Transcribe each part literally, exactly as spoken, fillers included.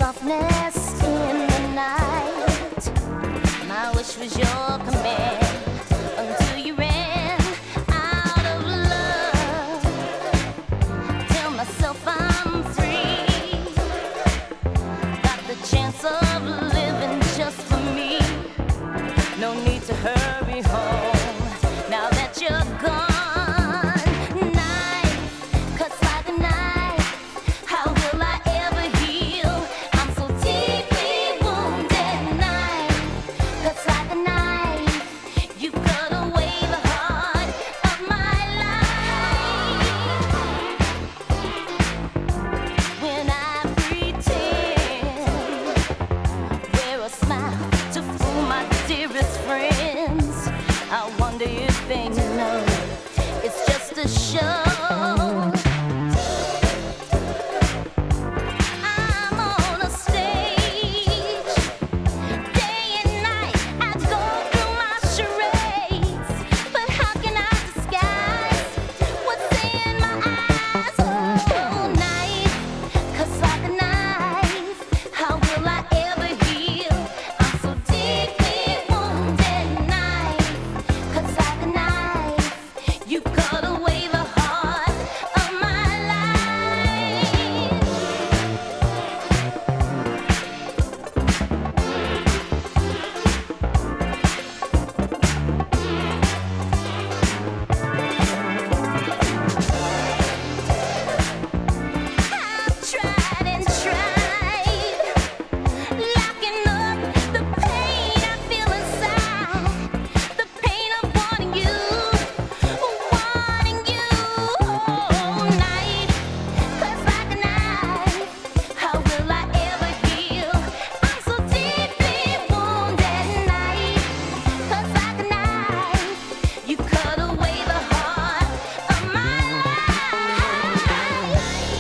softness in the night. My wish was your command until you ran out of love. Tell myself I'm free. Got the chance of living just for me. No need to hurry home now that you're gone. I wonder if they know it's just a show. I'm on a stage, day and night. I go through my charades, but how can I disguise what's in my eyes? Oh, night cuts like a knife. How will I ever heal? I'm so deeply wounded. Night cuts like a knife. You cut away the heart of my life. I've tried and tried, locking up the pain I feel inside, the pain of wanting you, wanting you. Oh, night cuts like a knife. How will I ever heal? I'm so deeply wounded. Night cuts like a knife. You cut away the heart of my life.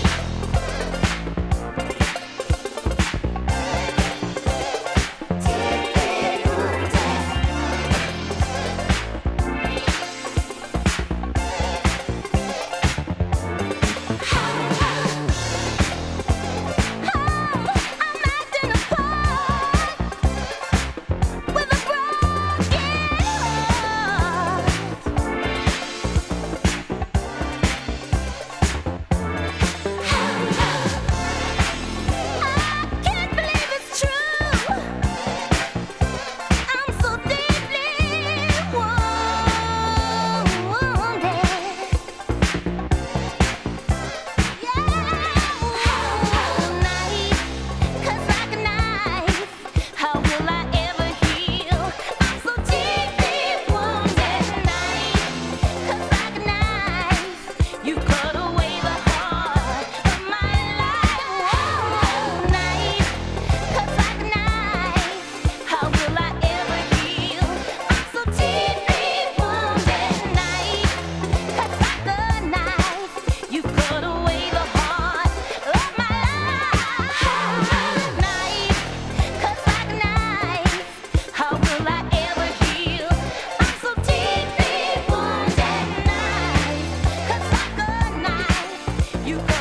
I'm acting a part with a broken heart. I can't believe it's true. I'm so deeply wounded. Night cuts like a knife. How will I ever heal? I'm so deeply wounded. Night cuts like a knife. You cut away the heart of my life. Night cuts like a knife. How will I ever heal? I'm so deeply wounded. Night cuts like a knife. You cut away the heart of my life. Night cuts like a knife. How will I ever heal? I'm so deeply wounded. Night cuts like a knife. You cut